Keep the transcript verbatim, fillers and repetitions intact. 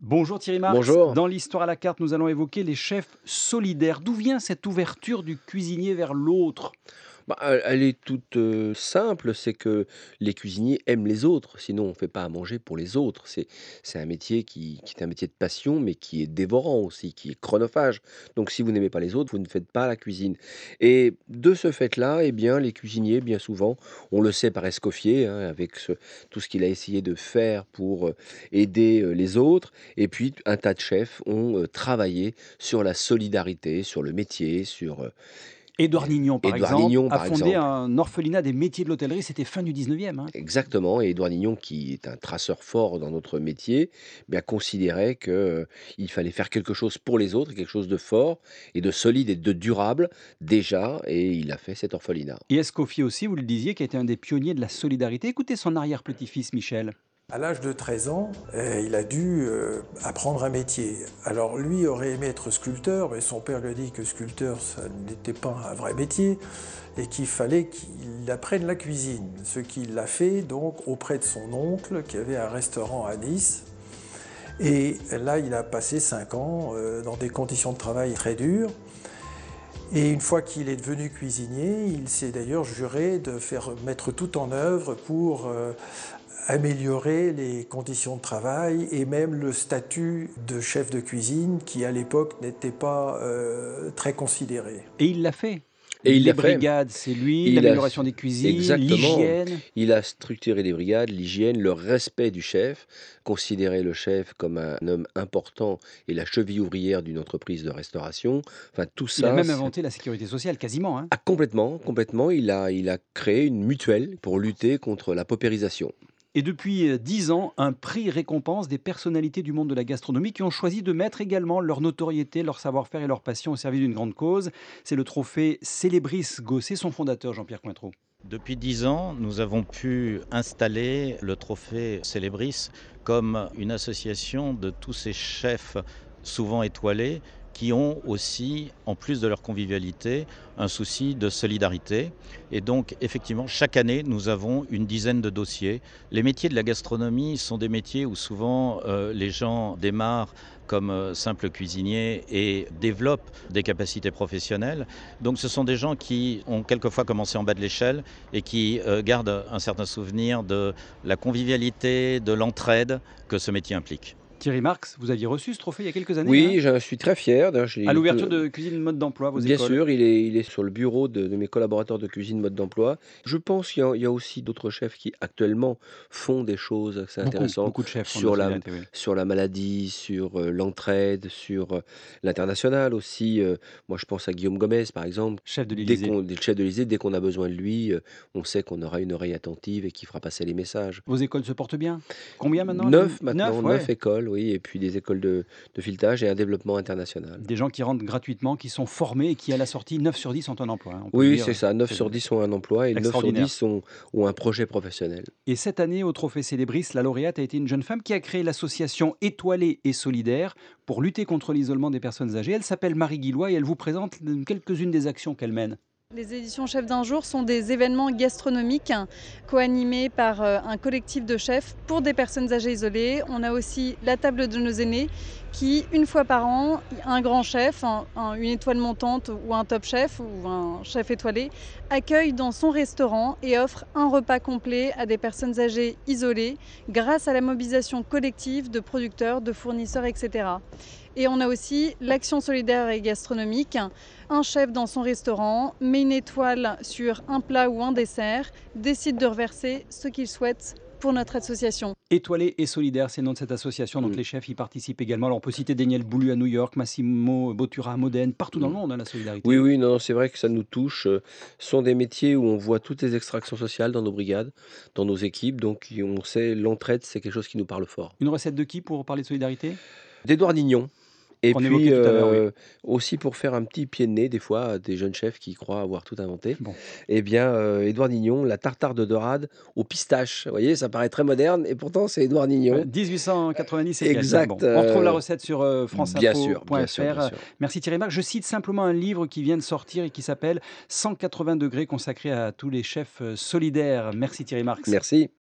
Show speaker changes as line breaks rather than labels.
Bonjour Thierry Marx.
Bonjour.
Dans l'Histoire à la carte, nous allons évoquer les chefs solidaires. D'où vient cette ouverture du cuisinier vers l'autre?
Bah, elle elle est toute, heu, simple, c'est que les cuisiniers aiment les autres, sinon on ne fait pas à manger pour les autres. C'est c'est un métier qui qui est un métier de passion, mais qui est dévorant aussi, qui est chronophage. Donc si vous n'aimez pas les autres, vous ne faites pas la cuisine et de ce fait-là, eh bien, les cuisiniers, bien souvent, on le sait par Escoffier, hein, avec ce tout ce qu'il a essayé de faire pour, heu, aider, heu, les autres et puis un tas de chefs ont, heu, travaillé sur la solidarité, sur le métier, sur, heu,
Édouard Nignon, par
Édouard
exemple,
Nignon,
a
par
fondé
exemple.
un orphelinat des métiers de l'hôtellerie. C'était fin du dix-neuvième, hein.
Exactement, et Édouard Nignon, qui est un traceur fort dans notre métier, bien considérait que, heu, il fallait faire quelque chose pour les autres, quelque chose de fort et de solide et de durable déjà, et il a fait cet orphelinat.
Et Escoffier aussi, vous le disiez, qui a été un des pionniers de la solidarité. Écoutez son arrière-petit-fils Michel.
À l'âge de treize ans, euh, il a dû euh, apprendre un métier. Alors lui aurait aimé être sculpteur, mais son père lui a dit que sculpteur, ça n'était pas un vrai métier et qu'il fallait qu'il apprenne la cuisine. Ce qu'il a fait donc auprès de son oncle qui avait un restaurant à Nice. Et là, il a passé cinq ans euh, dans des conditions de travail très dures. Et une fois qu'il est devenu cuisinier, il s'est d'ailleurs juré de faire mettre tout en œuvre pour euh, améliorer les conditions de travail et même le statut de chef de cuisine qui à l'époque n'était pas euh, très considéré.
Et il l'a fait.
Et il
Les
l'a fait.
brigades, c'est lui,
Il a
l'amélioration des cuisines,
exactement.
l'hygiène.
Il a structuré les brigades, l'hygiène, le respect du chef, considérer le chef comme un homme important et la cheville ouvrière d'une entreprise de restauration. Enfin, tout
Il a
ça,
même
c'est
inventé la sécurité sociale, quasiment, hein.
ah complètement, complètement. Il a il a créé une mutuelle pour lutter contre la paupérisation.
Et depuis euh, dix ans, un prix récompense des personnalités du monde de la gastronomie qui ont choisi de mettre également leur notoriété, leur savoir-faire et leur passion au service d'une grande cause. C'est le trophée Célébris Gosset, son fondateur Jean-Pierre Cointreau.
Depuis dix ans, nous avons pu installer le trophée Célébris comme une association de tous ces chefs souvent étoilés qui ont aussi, en plus de leur convivialité, un souci de solidarité. Et donc, effectivement, chaque année, nous avons une dizaine de dossiers. Les métiers de la gastronomie sont des métiers où souvent euh, les gens démarrent comme euh, simples cuisiniers et développent des capacités professionnelles. Donc ce sont des gens qui ont quelquefois commencé en bas de l'échelle et qui euh, gardent un certain souvenir de la convivialité, de l'entraide que ce métier implique.
Thierry Marx, vous aviez reçu ce trophée il y a quelques années, hein,
Oui, j'en suis très fier. D'ailleurs, j'ai
à
il
l'ouverture
peut
de Cuisine Mode d'Emploi, vos
bien
écoles.
sûr, il est il est sur le bureau de de mes collaborateurs de cuisine mode d'emploi. Je pense qu'il y a il y a aussi d'autres chefs qui, actuellement, font des choses assez
Beaucoup,
intéressantes
beaucoup de chefs font de la
sur la
solidarité, oui.
sur la maladie, sur, heu, l'entraide, sur, heu, l'international aussi, heu. Moi, je pense à Guillaume Gomez, par exemple.
Chef de
Dès
l'Élysée.
qu'on le chef de l'Élysée, dès qu'on a besoin de lui, heu, on sait qu'on aura une oreille attentive et qu'il fera passer les messages.
Vos écoles se portent bien? Combien maintenant là?
Neuf maintenant,
neuf,
neuf
ouais.
écoles, oui, et puis des écoles de de filetage et un développement international.
Des gens qui rentrent gratuitement, qui sont formés et qui, à la sortie, neuf sur dix ont un emploi, hein, on peut le
Oui,
dire.
c'est ça, neuf
C'est
sur dix ont un emploi et neuf sur
extraordinaire.
dix ont ont un projet professionnel.
Et cette année, au Trophée Célébris, la lauréate a été une jeune femme qui a créé l'association Étoilée et Solidaire pour lutter contre l'isolement des personnes âgées. Elle s'appelle Marie Guillois et elle vous présente quelques-unes des actions qu'elle mène.
Les éditions Chefs d'un jour sont des événements gastronomiques co-animés par euh, un collectif de chefs pour des personnes âgées isolées. On a aussi la table de nos aînés qui, une fois par an, un grand chef, un- un- une étoile montante ou un top chef ou un chef étoilé, accueille dans son restaurant et offre un repas complet à des personnes âgées isolées grâce à la mobilisation collective de producteurs, de fournisseurs, et cetera. Et on a aussi l'action solidaire et gastronomique. Un chef dans son restaurant met une étoile sur un plat ou un dessert, décide de reverser ce qu'il souhaite pour notre association.
Étoilée et Solidaire, c'est le nom de cette association. Donc
Mmh,
les chefs y participent également. Alors on peut citer Daniel Boulu à New York, Massimo Bottura à Modène, partout dans le
mmh.
monde, hein, la
Oui,
solidarité.
oui, non, c'est vrai que ça nous touche, heu, ce sont des métiers où on voit toutes les extractions sociales dans nos brigades, dans nos équipes, donc y on sait l'entraide, c'est quelque chose qui nous parle fort.
Une recette de qui pour parler de solidarité?
D'Édouard Nignon. Et
Qu'on
puis,
évoquait tout à l'heure, oui.
heu, aussi pour faire un petit pied de nez, des fois, à des jeunes chefs qui croient avoir tout inventé.
Bon.
Eh bien, heu, Édouard Nignon, la tartare de dorade aux pistaches. Vous voyez, ça paraît très moderne et pourtant c'est Édouard
Ouais,
Nignon.
mille huit cent quatre-vingt-dix et quelques, hein.
Exact,
Bon, on retrouve la
heu,
recette sur euh,
bien sûr, bien sûr, bien
franceinfo.fr.
sûr.
Merci Thierry Marc. Je cite simplement un livre qui vient de sortir et qui s'appelle cent quatre-vingts degrés consacré à tous les chefs euh, solidaires. Merci Thierry Marx.
Merci.